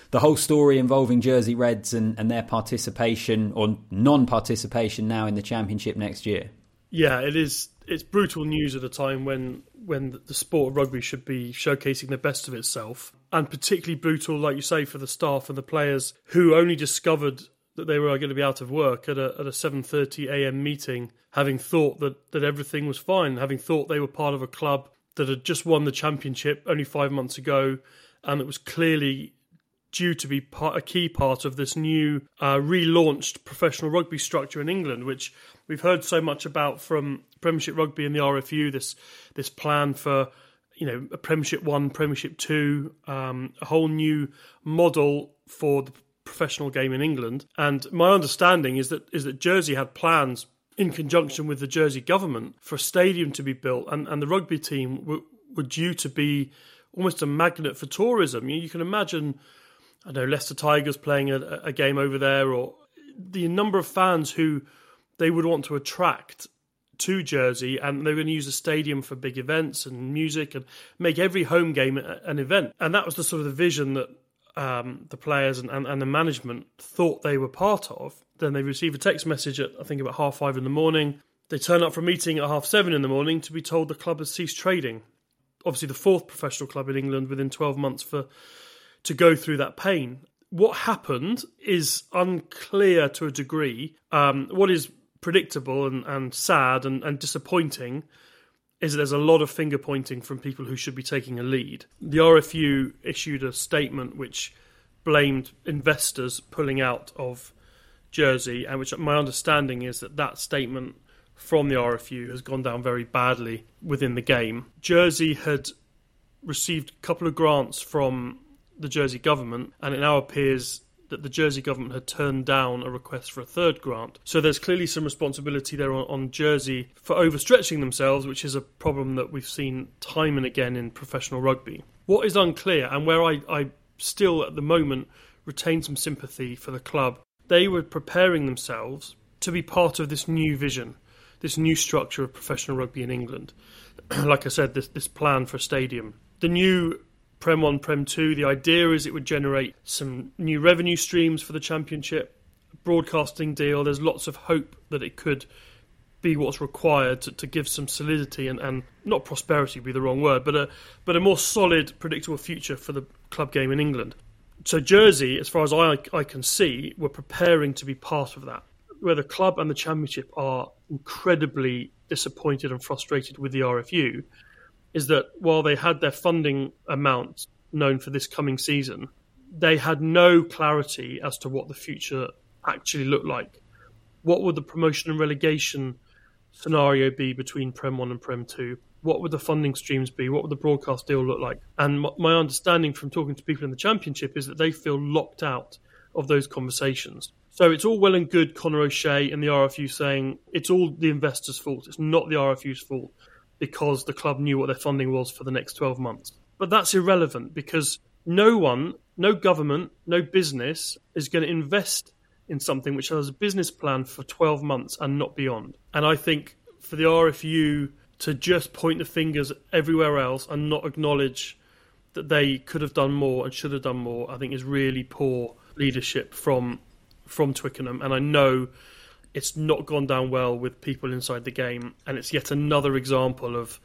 the whole story involving Jersey Reds and, and their participation or non-participation now in the Championship next year. Yeah, it is. It's brutal news at a time when when the sport of rugby should be showcasing the best of itself, and particularly brutal, like you say, for the staff and the players who only discovered that they were going to be out of work at a at a seven thirty a.m. meeting, having thought that, that everything was fine, having thought they were part of a club that had just won the Championship only five months ago, and it was clearly due to be part, a key part of this new uh, relaunched professional rugby structure in England, which we've heard so much about from Premiership Rugby and the R F U, this this plan for, you know, a Premiership One, Premiership Two, um, a whole new model for the professional game in England. And my understanding is that is that Jersey had plans in conjunction with the Jersey government for a stadium to be built, and, and the rugby team were, were due to be almost a magnet for tourism. You, you can imagine, I don't know, Leicester Tigers playing a, a game over there, or the number of fans who they would want to attract to Jersey, and they were going to use the stadium for big events and music and make every home game an event. And that was the sort of the vision that um, the players and, and, and the management thought they were part of. Then they receive a text message at, I think, about half five in the morning. They turn up for a meeting at half seven in the morning to be told the club has ceased trading. Obviously the fourth professional club in England within twelve months for to go through that pain. What happened is unclear to a degree. Um, what is predictable and, and sad and, and disappointing is that there's a lot of finger pointing from people who should be taking a lead. The R F U issued a statement which blamed investors pulling out of Jersey, and which my understanding is that that statement from the R F U has gone down very badly within the game. Jersey had received a couple of grants from the Jersey government, and it now appears that the Jersey government had turned down a request for a third grant. So there's clearly some responsibility there on, on Jersey for overstretching themselves, which is a problem that we've seen time and again in professional rugby. What is unclear, and where I, I still at the moment retain some sympathy for the club, they were preparing themselves to be part of this new vision, this new structure of professional rugby in England. Like I said, this, this plan for a stadium. The new Prem one, Prem two, the idea is it would generate some new revenue streams for the Championship, broadcasting deal. There's lots of hope that it could be what's required to, to give some solidity and, and not prosperity would be the wrong word, but a but a more solid, predictable future for the club game in England. So Jersey, as far as I, I can see, were preparing to be part of that. Where the club and the Championship are incredibly disappointed and frustrated with the R F U is that while they had their funding amount known for this coming season, they had no clarity as to what the future actually looked like. What would the promotion and relegation scenario be between Prem one and Prem two? What would the funding streams be? What would the broadcast deal look like? And my understanding from talking to people in the Championship is that they feel locked out of those conversations. So it's all well and good Conor O'Shea and the R F U saying it's all the investors' fault. It's not the R F U's fault because the club knew what their funding was for the next twelve months. But that's irrelevant because no one, no government, no business is going to invest in something which has a business plan for twelve months and not beyond. And I think for the R F U to just point the fingers everywhere else and not acknowledge that they could have done more and should have done more, I think is really poor leadership from from Twickenham. And I know it's not gone down well with people inside the game, and it's yet another example of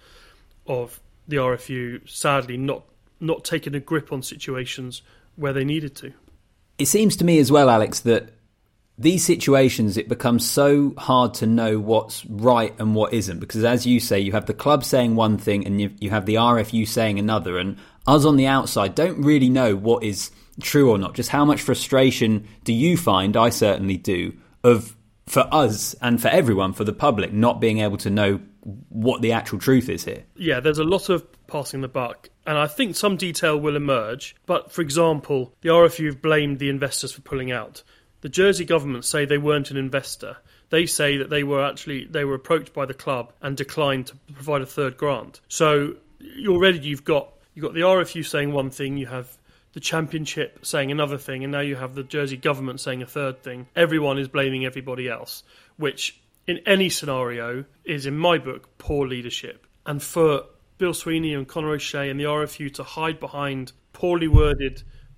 of the R F U sadly not not taking a grip on situations where they needed to. It seems to me as well, Alex, that these situations, it becomes so hard to know what's right and what isn't, because as you say, you have the club saying one thing and you, you have the R F U saying another, and us on the outside don't really know what is true or not. Just how much frustration do you find, I certainly do, of for us and for everyone, for the public, not being able to know what the actual truth is here? Yeah, there's a lot of passing the buck, and I think some detail will emerge. But for example, the R F U have blamed the investors for pulling out. The Jersey government say they weren't an investor. They say that they were actually they were approached by the club and declined to provide a third grant. So already you've got you've got the R F U saying one thing, you have the Championship saying another thing, and now you have the Jersey government saying a third thing. Everyone is blaming everybody else, which in any scenario is, in my book, poor leadership. And for Bill Sweeney and Conor O'Shea and the R F U to hide behind poorly worded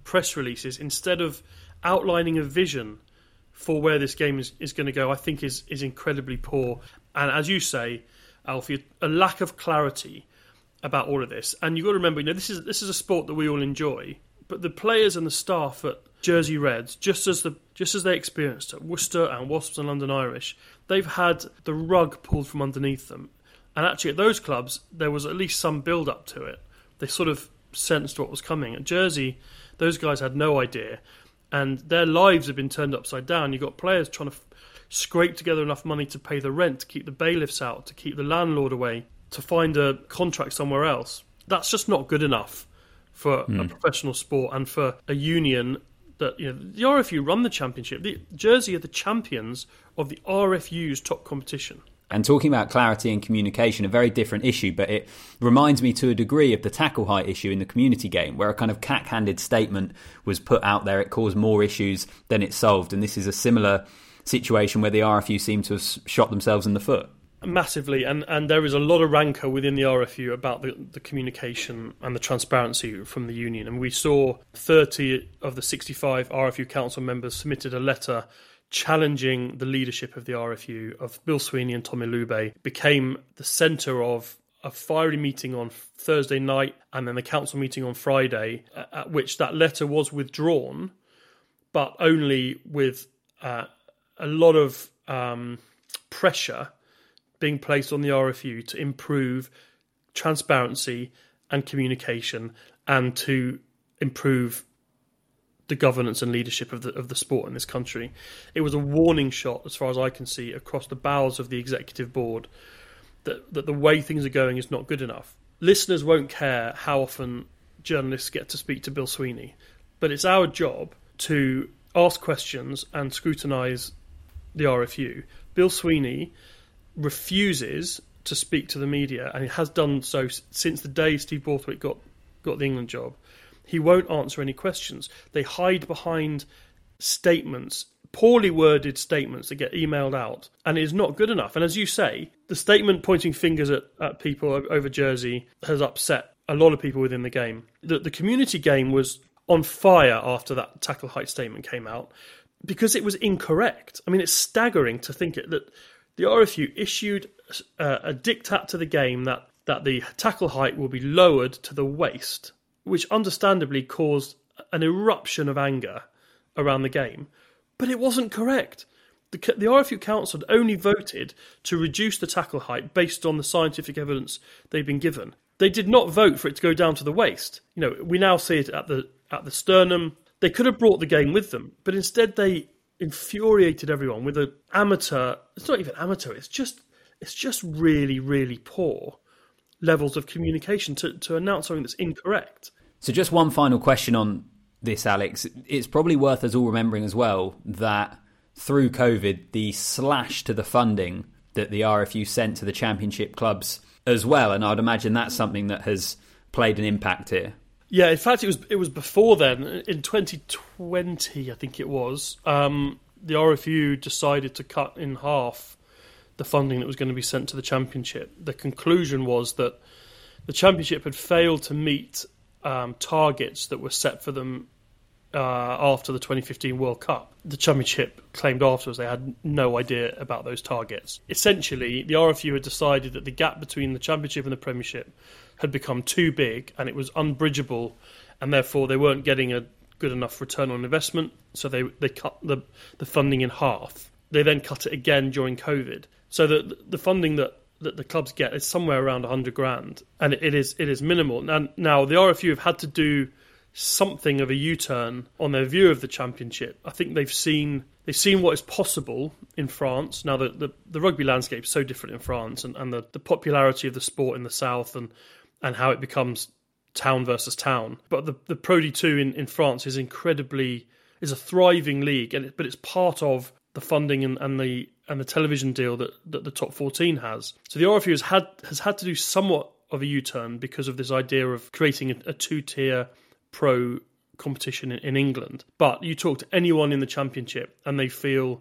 press releases, instead of outlining a vision for where this game is, is going to go, I think is, is incredibly poor. And as you say, Alfie, a lack of clarity about all of this. And you've got to remember, you know, this is this is a sport that we all enjoy, but the players and the staff at Jersey Reds, just as the just as they experienced at Worcester and Wasps and London Irish, they've had the rug pulled from underneath them. And actually at those clubs, there was at least some build-up to it. They sort of sensed what was coming. At Jersey, those guys had no idea. And their lives have been turned upside down. You've got players trying to f- scrape together enough money to pay the rent, to keep the bailiffs out, to keep the landlord away, to find a contract somewhere else. That's just not good enough for mm. a professional sport and for a union that, you know, the R F U run the championship. The Jersey are the champions of the R F U's top competition. And talking about clarity and communication, a very different issue, but it reminds me to a degree of the tackle height issue in the community game, where a kind of cack-handed statement was put out there. It caused more issues than it solved. And this is a similar situation where the R F U seem to have shot themselves in the foot. Massively, and, and there is a lot of rancour within the R F U about the, the communication and the transparency from the union. And we saw thirty of the sixty-five R F U council members submitted a letter challenging the leadership of the R F U, of Bill Sweeney and Tommy Lube. Became the centre of a fiery meeting on Thursday night and then the council meeting on Friday, at which that letter was withdrawn, but only with uh, a lot of um, pressure being placed on the R F U to improve transparency and communication and to improve the governance and leadership of the of the sport in this country. It was a warning shot, as far as I can see, across the bowels of the executive board that, that the way things are going is not good enough. Listeners won't care how often journalists get to speak to Bill Sweeney, but it's our job to ask questions and scrutinise the R F U. Bill Sweeney refuses to speak to the media, and he has done so since the day Steve Borthwick got, got the England job. He won't answer any questions. They hide behind statements, poorly worded statements that get emailed out, and it is not good enough. And as you say, the statement pointing fingers at, at people over Jersey has upset a lot of people within the game. The, the community game was on fire after that tackle height statement came out because it was incorrect. I mean, it's staggering to think it, that the R F U issued uh, a diktat to the game that, that the tackle height will be lowered to the waist, which understandably caused an eruption of anger around the game. But it wasn't correct. The, the R F U Council had only voted to reduce the tackle height based on the scientific evidence they'd been given. They did not vote for it to go down to the waist. You know, we now see it at the at the sternum. They could have brought the game with them, but instead they infuriated everyone with an amateur. It's not even amateur. It's just it's just really really poor levels of communication to, to announce something that's incorrect. So just one final question on this, Alex. It's probably worth us all remembering as well that through COVID, the slash to the funding that the R F U sent to the championship clubs as well, and I'd imagine that's something that has played an impact here. Yeah, in fact, it was it was before then. In twenty twenty, I think it was, um, the R F U decided to cut in half the funding that was going to be sent to the championship. The conclusion was that the championship had failed to meet um, targets that were set for them uh, after the twenty fifteen World Cup. The championship claimed afterwards they had no idea about those targets. Essentially, the R F U had decided that the gap between the championship and the Premiership had become too big and it was unbridgeable, and therefore they weren't getting a good enough return on investment, so they they cut the, the funding in half. They then cut it again during COVID. So the the funding that, that the clubs get is somewhere around one hundred grand, and it is it is minimal. And now the R F U have had to do something of a U-turn on their view of the championship. I think they've seen they've seen what is possible in France. Now the, the, the rugby landscape is so different in France, and, and the, the popularity of the sport in the south and and how it becomes town versus town. But the, the Pro D two in, in France is incredibly, is a thriving league, and it, but it's part of the funding and, and the and the television deal that, that the top fourteen has. So the R F U has had has had to do somewhat of a U-turn because of this idea of creating a, a two-tier pro competition in, in England. But you talk to anyone in the championship and they feel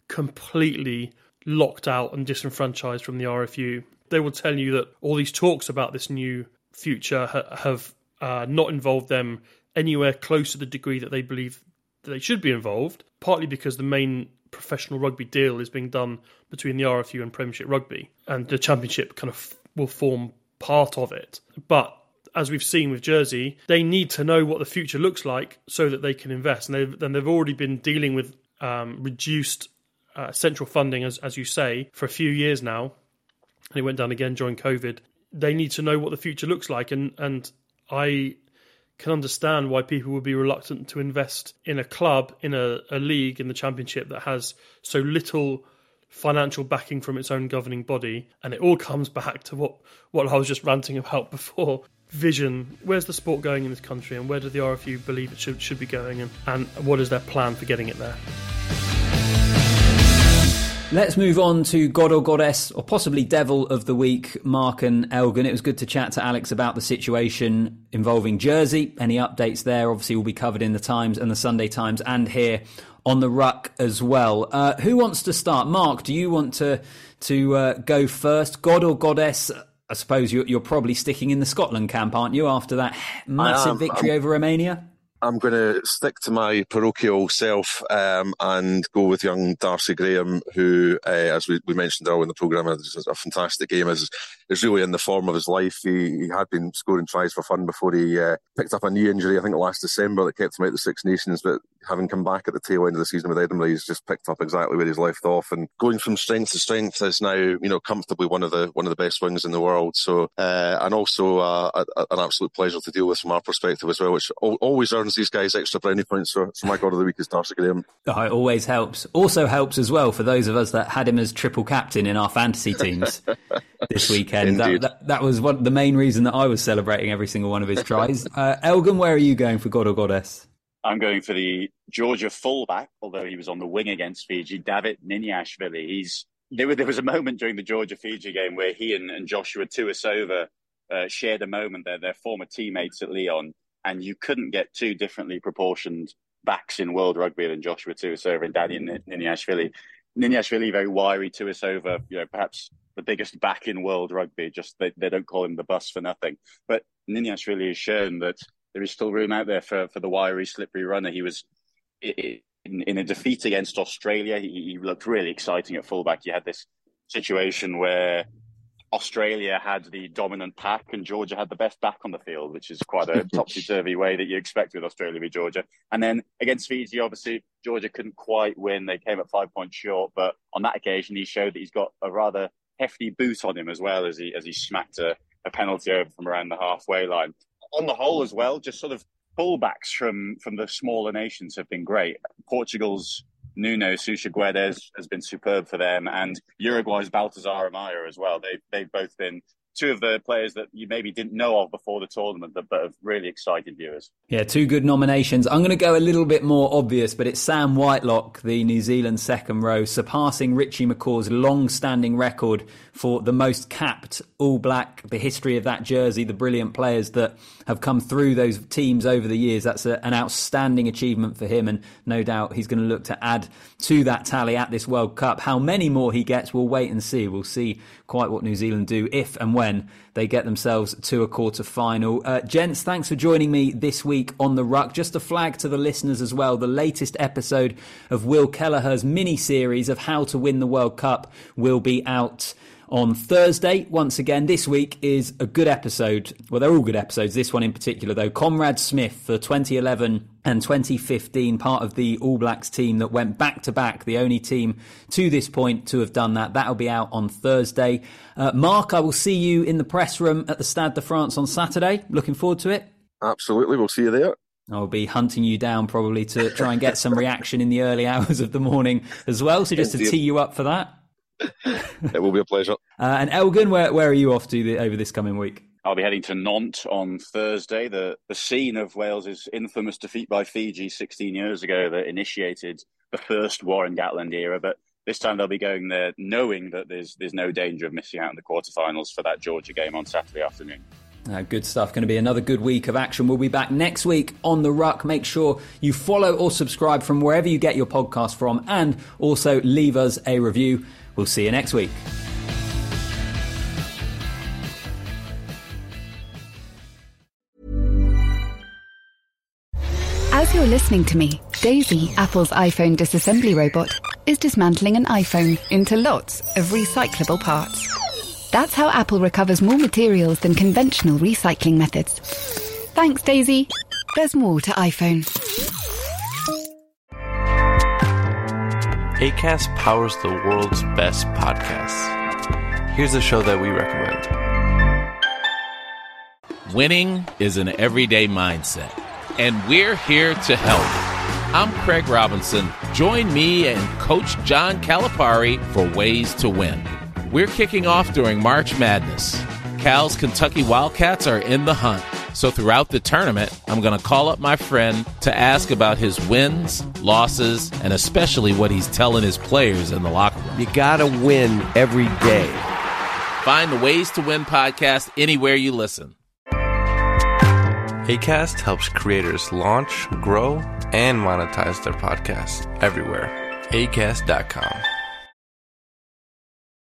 completely locked out and disenfranchised from the R F U. They will tell you that all these talks about this new future ha- have uh, not involved them anywhere close to the degree that they believe that they should be involved, partly because the main professional rugby deal is being done between the R F U and Premiership Rugby, and the Championship kind of will form part of it. But as we've seen with Jersey, they need to know what the future looks like so that they can invest. And they've, and they've already been dealing with um, reduced uh, central funding, as, as you say, for a few years now. And it went down again during COVID. They need to know what the future looks like. And, and I can understand why people would be reluctant to invest in a club, in a, a league, in the Championship that has so little financial backing from its own governing body. And it all comes back to what, what I was just ranting about before. Vision. Where's the sport going in this country, and where do the R F U believe it should should be going, and, and what is their plan for getting it there? Let's move on to God or Goddess, or possibly Devil of the Week, Mark and Elgin. It was good to chat to Alex about the situation involving Jersey. Any updates there obviously will be covered in the Times and the Sunday Times, and here on the Ruck as well. Uh, who wants to start? Mark, do you want to to uh, go first? God or Goddess? I suppose you're, you're probably sticking in the Scotland camp, aren't you, after that massive victory I'm, over Romania? I'm going to stick to my parochial self um, and go with young Darcy Graham, who, uh, as we, we mentioned earlier in the programme, is a fantastic game. Is is really in the form of his life. He, he had been scoring tries for fun before he uh, picked up a knee injury, I think last December, that kept him out of the Six Nations. But having come back at the tail end of the season with Edinburgh, he's just picked up exactly where he's left off, and going from strength to strength is now, you know, comfortably one of the one of the best wings in the world. So, uh, and also uh, a, an absolute pleasure to deal with from our perspective as well, which always earns these guys extra brownie points. So, so my God of the Week is Darcy Graham. Oh, it always helps. Also helps as well for those of us that had him as triple captain in our fantasy teams this weekend. That, that, that was one, the main reason that I was celebrating every single one of his tries. Uh, Elgin, where are you going for God or Goddess? I'm going for the Georgia fullback, although he was on the wing against Fiji, David Niniashvili. He's there, was, there was a moment during the Georgia-Fiji game where he and, and Joshua Tuisova uh, shared a moment. They're, they're former teammates at Lyon, and you couldn't get two differently proportioned backs in world rugby than Joshua Tuisova and Danny Niniashvili. Niniashvili, very wiry, Tuisova, you know, perhaps the biggest back in world rugby. Just they, they don't call him the bus for nothing. But Niniashvili has shown that there is still room out there for, for the wiry, slippery runner. He was in, in a defeat against Australia. He, he looked really exciting at fullback. You had this situation where Australia had the dominant pack and Georgia had the best back on the field, which is quite a topsy-turvy way that you expect with Australia v Georgia. And then against Fiji, obviously, Georgia couldn't quite win. They came at five points short. But on that occasion, he showed that he's got a rather hefty boot on him as well, as he as he smacked a, a penalty over from around the halfway line. On the whole as well, just sort of fullbacks from, from the smaller nations have been great. Portugal's Nuno Sousa Guedes has been superb for them, and Uruguay's Baltazar Amaya as well. They've, they've both been two of the players that you maybe didn't know of before the tournament, but, but have really excited viewers. Yeah, two good nominations. I'm going to go a little bit more obvious, but it's Sam Whitelock, the New Zealand second row, surpassing Richie McCaw's long-standing record for the most capped All Black, the history of that jersey, the brilliant players that have come through those teams over the years. That's a, an outstanding achievement for him, and no doubt he's going to look to add to that tally at this World Cup. How many more he gets, we'll wait and see. We'll see quite what New Zealand do if and when they get themselves to a quarter final. Uh, gents, thanks for joining me this week on The Ruck. Just a flag to the listeners as well, the latest episode of Will Kelleher's mini-series of How to Win the World Cup will be out on Thursday. Once again, this week is a good episode. Well, they're all good episodes. This one in particular, though. Conrad Smith for twenty eleven and twenty fifteen, part of the All Blacks team that went back-to-back, the only team to this point to have done that. That'll be out on Thursday. Uh, Mark, I will see you in the press room at the Stade de France on Saturday. Looking forward to it. Absolutely. We'll see you there. I'll be hunting you down probably to try and get some reaction in the early hours of the morning as well. So just to tee you up for that. It will be a pleasure. Uh, and Elgin, where, where are you off to the, over this coming week? I'll be heading to Nantes on Thursday, the, the scene of Wales's infamous defeat by Fiji sixteen years ago that initiated the first Warren Gatland era. But this time they'll be going there knowing that there's there's no danger of missing out in the quarterfinals for that Georgia game on Saturday afternoon. Uh, good stuff. Going to be another good week of action. We'll be back next week on The Ruck. Make sure you follow or subscribe from wherever you get your podcast from, and also leave us a review. We'll see you next week. As you're listening to me, Daisy, Apple's iPhone disassembly robot, is dismantling an iPhone into lots of recyclable parts. That's how Apple recovers more materials than conventional recycling methods. Thanks, Daisy. There's more to iPhone. Acast powers the world's best podcasts. Here's a show that we recommend. Winning is an everyday mindset, and we're here to help. I'm Craig Robinson. Join me and Coach John Calipari for Ways to Win. We're kicking off during March Madness. Cal's Kentucky Wildcats are in the hunt. So throughout the tournament, I'm going to call up my friend to ask about his wins, losses, and especially what he's telling his players in the locker room. You got to win every day. Find the Ways to Win podcast anywhere you listen. Acast helps creators launch, grow, and monetize their podcasts everywhere. Acast dot com.